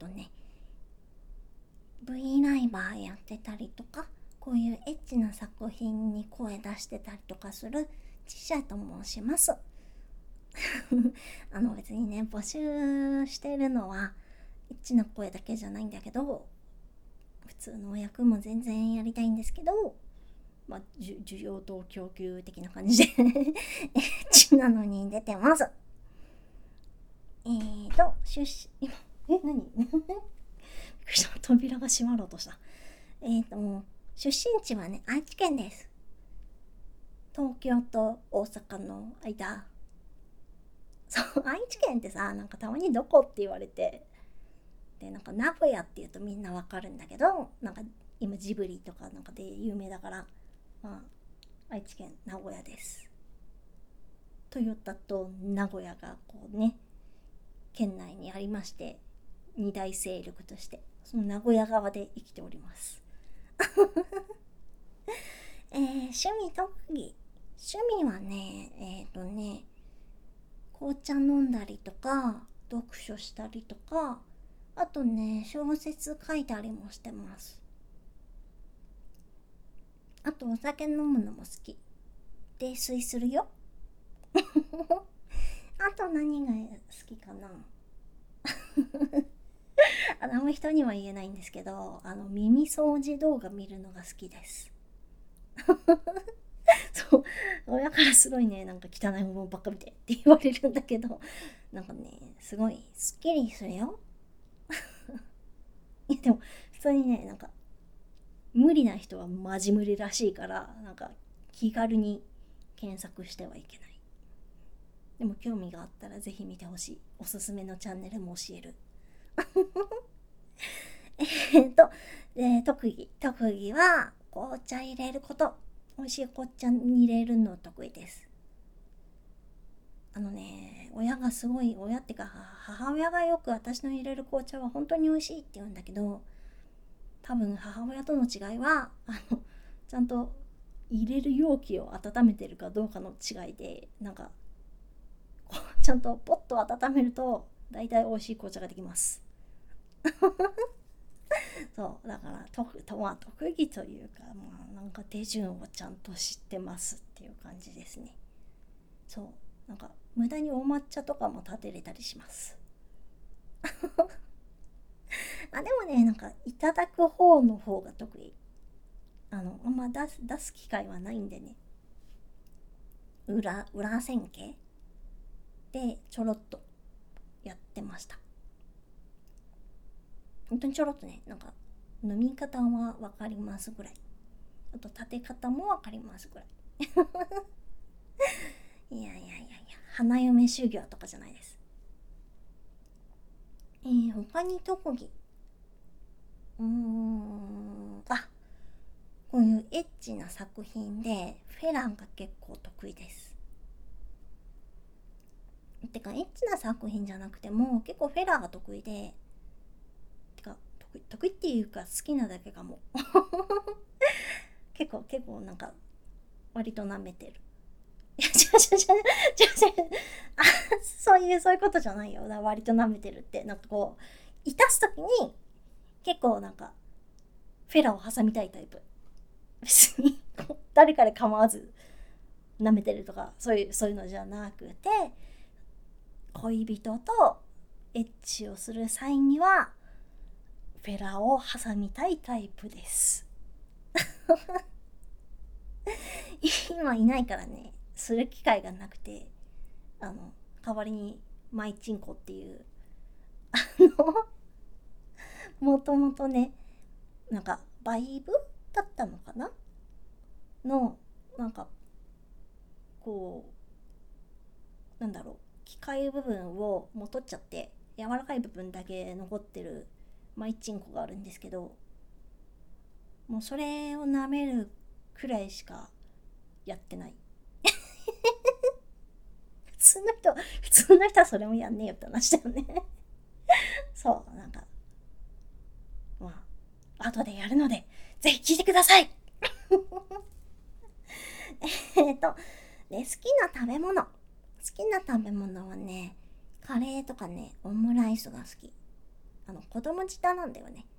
ね V ライバーやってたりとか、こういうエッチな作品に声出してたりとかするちしゃと申します。別にね、募集してるのはエッチな声だけじゃないんだけど、普通の役も全然やりたいんですけど、需要と供給的な感じでエッチなのに出てます。出身、何扉が閉まろうとした。出身地はね、愛知県です。東京と大阪の間。そう、愛知県ってさ、なんかたまにどこって言われて、で、なんか名古屋って言うとみんなわかるんだけど、なんか今ジブリとかなんかで有名だから、愛知県名古屋です。トヨタと名古屋がこうね、県内にありまして、二大勢力としてその名古屋側で生きております。趣味特技、趣味はね、紅茶飲んだりとか読書したりとか、あとね小説書いたりもしてます。あとお酒飲むのも好き、泥酔するよ。あと何が好きかな。あんま人には言えないんですけど、耳掃除動画見るのが好きです。そう、親からすごいね、なんか汚いものばっか見てって言われるんだけど、なんかね、すごいスッキリするよ。いやでも普通にね、なんか無理な人はマジ無理らしいから、なんか気軽に検索してはいけない。でも興味があったらぜひ見てほしい。おすすめのチャンネルも教える。特技は紅茶入れること。美味しい紅茶に入れるの得意です。親ってか母親がよく私の入れる紅茶は本当に美味しいって言うんだけど、多分母親との違いはちゃんと入れる容器を温めてるかどうかの違いで、なんかちゃんとポッと温めると大体美味しい紅茶ができます。そうだから特技というか、なんか手順をちゃんと知ってますっていう感じですね。そうなんか無駄にお抹茶とかも立てれたりします。でもね、なんかいただく方の方が得意。あんま出す機会はないんでね、裏千家でちょろっとやってました。本当にちょろっとね、なんか飲み方は分かりますぐらい、あと立て方も分かりますぐらい。いや花嫁修行とかじゃないです。他に特技、こういうエッチな作品でフェランが結構得意です。てかエッチな作品じゃなくても結構フェラーが得意で、てか得意っていうか好きなだけかも。結構なんか割と舐めてる。いや違うそういうことじゃないよ。割と舐めてるってなんかこういたす時に結構なんかフェラを挟みたいタイプ。別に誰かで構わず舐めてるとかそういうのじゃなくて、恋人とエッチをする際にはフェラを挟みたいタイプです。今いないからね、する機会がなくて、代わりにマイチンコっていうもともとね、なんかバイブだったのかなの、なんかこなんだろう、機械部分をもう取っちゃって柔らかい部分だけ残ってるマイチンコがあるんですけど、もうそれを舐めるくらいしかやってない。普通の人はそれもやんねえよって話だよね。そうなんか後でやるのでぜひ聞いてください。で好きな食べ物はね、カレーとかね、オムライスが好き。 子供舌なんだよね。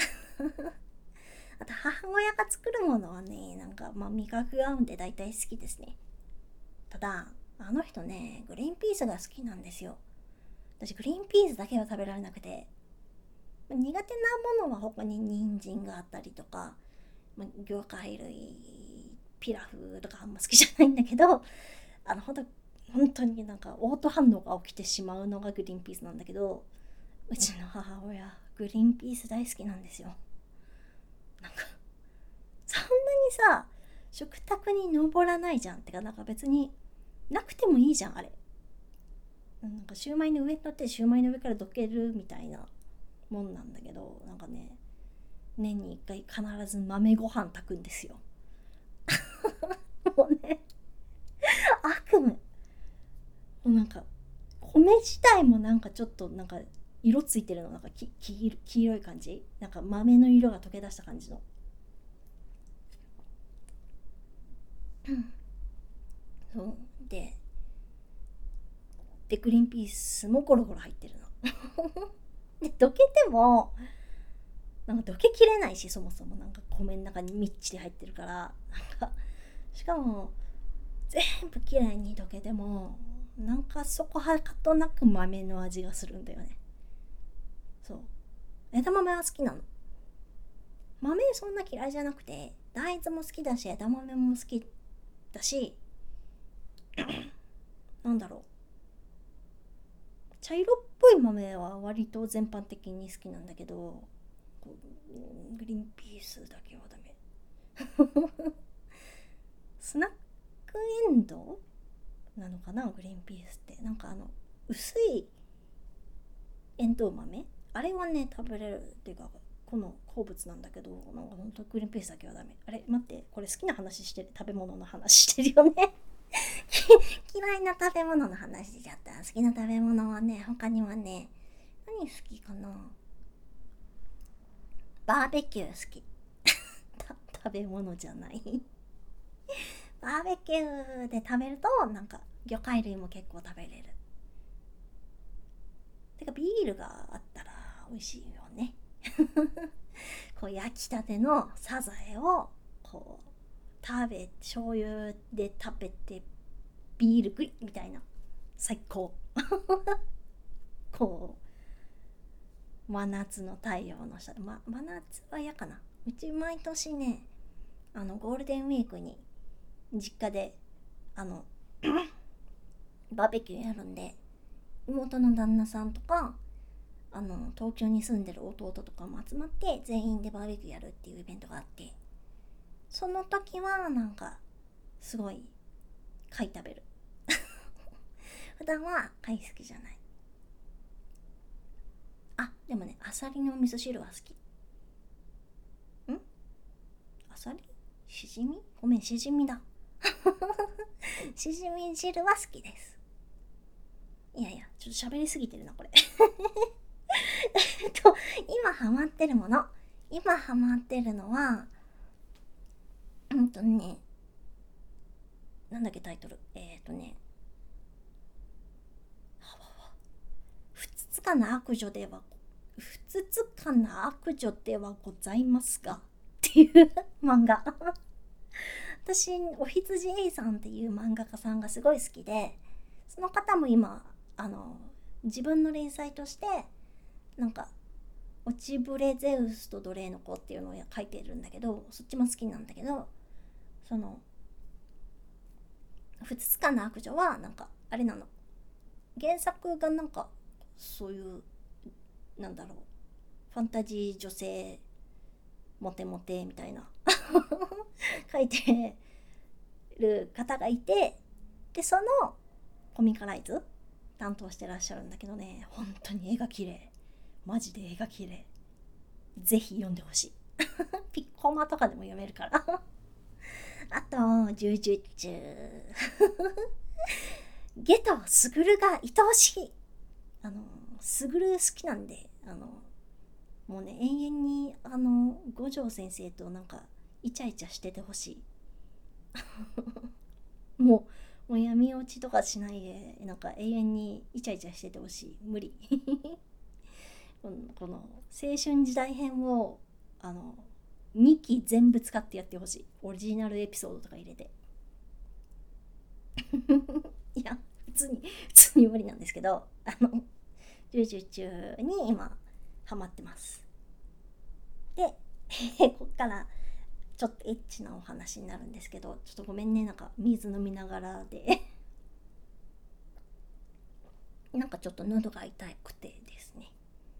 あと母親が作るものはね、なんか味覚が合うんで大体好きですね。ただあの人ね、グリーンピースが好きなんですよ。私グリーンピースだけは食べられなくて、苦手なものは他に人参があったりとか、魚介類、ピラフとかあんま好きじゃないんだけど、本当になんかオート反応が起きてしまうのがグリーンピースなんだけど、うちの母親グリーンピース大好きなんですよ。なんかそんなにさ、食卓に上らないじゃん。てかなんか別になくてもいいじゃんあれ。なんかシューマイの上に乗ってシューマイの上からどけるみたいなもんなんだけど、なんかね、年に1回必ず豆ご飯炊くんですよ。もうね、悪夢。もうなんか米自体もなんかちょっとなんか色ついてるの、なんか黄色い感じ、なんか豆の色が溶け出した感じの。そうでグリーンピースもゴロゴロ入ってるの。でどけてもなんかどけきれないし、そもそもなんか米の中にみっちり入ってるから、なんかしかも全部きれいにどけてもなんかそこはかとなく豆の味がするんだよね。そう、枝豆は好きなの。豆そんな嫌いじゃなくて、大豆も好きだし枝豆も好きだし、なんだろう、茶色っぽい豆は割と全般的に好きなんだけど、グリーンピースだけはダメ。スナックエンドウなのかな、グリーンピースって。なんか薄いエンドウ豆、あれはね食べれるっていうかこの好物なんだけど、なんかほんとグリーンピースだけはダメ。あれ待って、これ好きな話してる、食べ物の話してるよね。嫌いな食べ物の話しちゃった。好きな食べ物はね、他にはね、何好きかな。バーベキュー好き。食べ物じゃない。バーベキューで食べるとなんか魚介類も結構食べれる。てかビールがあったら美味しいよね。こう焼きたてのサザエをこう醤油で食べてビールグイみたいな、最高。こ真夏の太陽の下で、真夏は嫌かな。うち毎年ね、ゴールデンウィークに実家でバーベキューやるんで、妹の旦那さんとか東京に住んでる弟とかも集まって全員でバーベキューやるっていうイベントがあって、その時はなんかすごい貝食べる。普段は貝好きじゃない。でもね、アサリの味噌汁は好き。アサリ、しじみ、ごめん、しじみだ。しじみ汁は好きです。いやいや、ちょっと喋りすぎてるなこれ。今ハマってるもの、今ハマってるのはなんだっけタイトル、ふつつかな悪女ではございますがっていう漫画。私おひつじ A さんっていう漫画家さんがすごい好きで、その方も今自分の連載としてなんか落ちぶれゼウスと奴隷の子っていうのを書いてるんだけど、そっちも好きなんだけど、そのふつつかな悪女はなんかあれなの、原作がなんかそういうなんだろう、ファンタジー女性モテモテみたいな書いてる方がいて、でそのコミカライズ担当してらっしゃるんだけどね、本当に絵が綺麗、マジで絵が綺麗。ぜひ読んでほしい。ピッコマとかでも読めるから。あと呪術ゲトスグルが愛おしい。スグル好きなんで、もうね、永遠に五条先生となんかイチャイチャしててほしい。もう闇落ちとかしないで、なんか永遠にイチャイチャしててほしい。無理。 この青春時代編を2期全部使ってやってほしい。オリジナルエピソードとか入れていや普通に無理なんですけど、ジュジュチュに今ハマってます。でこっからちょっとエッチなお話になるんですけど、ちょっとごめんね、なんか水飲みながらでなんかちょっと喉が痛くてですね、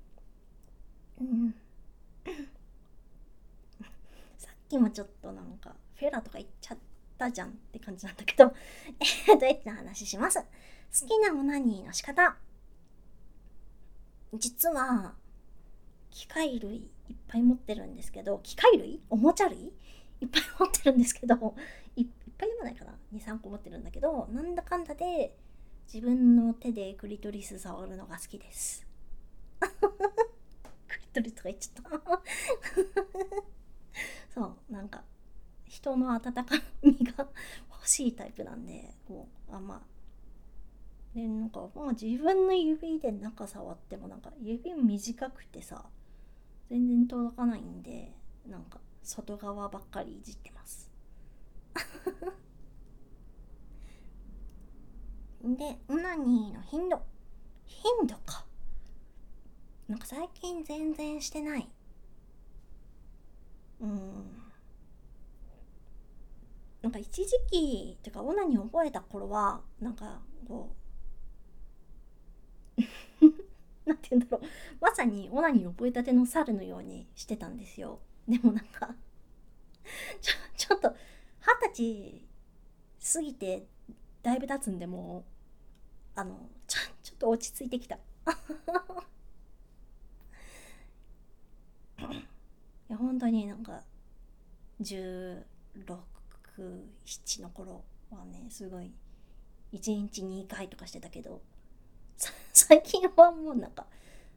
さっきもちょっとなんかフェラとか言っちゃったじゃんって感じなんだけどエッチな話します。好きなオナニーの仕方、実は機械類いっぱい持ってるんですけど、機械類おもちゃ類いっぱい持ってるんですけど、いっぱいでもないかな、 2,3 個持ってるんだけど、なんだかんだで自分の手でクリトリス触るのが好きですクリトリスとか言っちゃったそうなんか人の温かみが欲しいタイプなんで、こうでなんか自分の指で中触ってもなんか指短くてさ全然届かないんで、なんか外側ばっかりいじってますでオナニーの頻度か、なんか最近全然してない。なんか一時期ってかオナニー覚えた頃はなんかこうなんて言うんだろう、まさにオナニー覚えたての猿のようにしてたんですよ。でもなんかちょっと20歳過ぎてだいぶ経つんで、もうちょっと落ち着いてきたいや本当になんか16、7の頃はね、すごい1日2回とかしてたけど、最近はもうなんか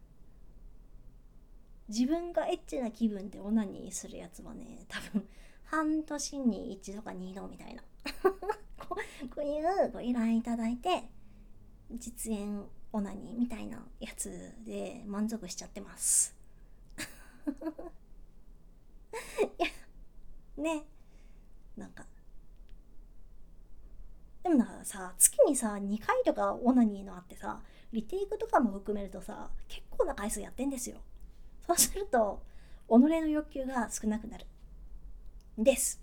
自分がエッチな気分でオナニーするやつはね、多分半年に1度か2度みたいなこういうご依頼いただいて実演オナニーみたいなやつで満足しちゃってますいやね、なんかでもさ、月にさ2回とかオナニーのあってさ、リテイクとかも含めるとさ結構な回数やってんですよ。そうすると己の欲求が少なくなるです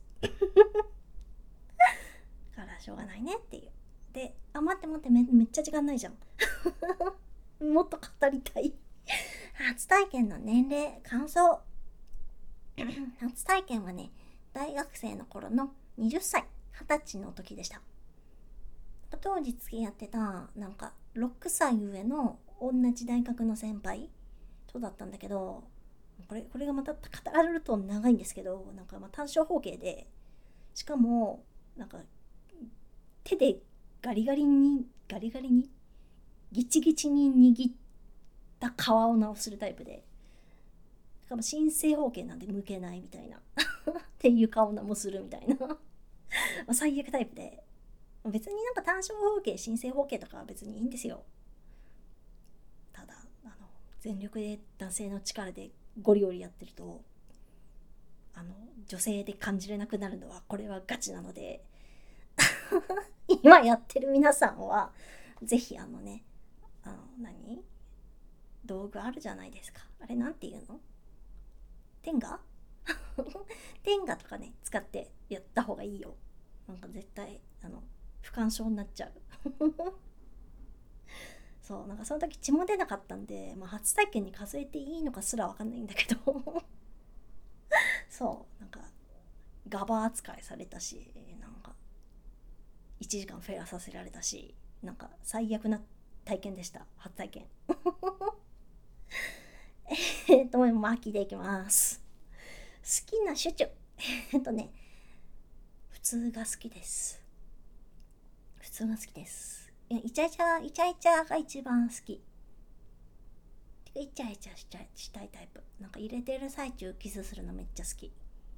からしょうがないねっていう。で、待ってめっちゃ時間ないじゃんもっと語りたい初体験の年齢感想初体験はね、大学生の頃の20歳20歳の時でした。当時付き合ってたなんか6歳上の同じ大学の先輩とだったんだけど、これがまた語られると長いんですけど、なんか単小方形で、しかもなんか手でガリガリにギチギチに握った皮を直するタイプで、しかも新正方形なんで向けないみたいなっていう顔もするみたいな最悪タイプで、別になんか単小方形新正方形とかは別にいいんですよ。ただ全力で男性の力でゴリゴリやってると女性で感じれなくなるのはこれはガチなので今やってる皆さんはぜひ道具あるじゃないですか、あれなんていうの、テンガテンガとかね使ってやった方がいいよ。なんか絶対不干渉になっちゃうそうなんかその時血も出なかったんで、初体験に数えていいのかすら分かんないんだけどそうなんかガバ扱いされたし、なんか1時間フェアさせられたし、なんか最悪な体験でした、初体験巻きでいきます。好きなシュチュ普通が好きです。イチャイチャが一番好き。イチャイチャしたいタイプ。なんか入れてる最中キスするのめっちゃ好き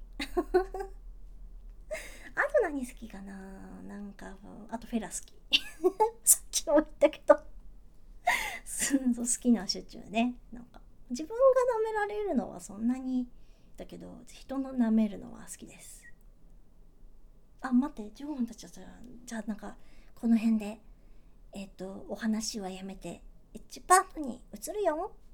あと何好きかな、なんかあとフェラ好きさっきも言ったけど好きなシュチュね。なんか自分が舐められるのはそんなにだけど、人の舐めるのは好きです。あ、待って、15分経っちゃった。じゃあなんかこの辺でお話はやめて1パートに移るよ。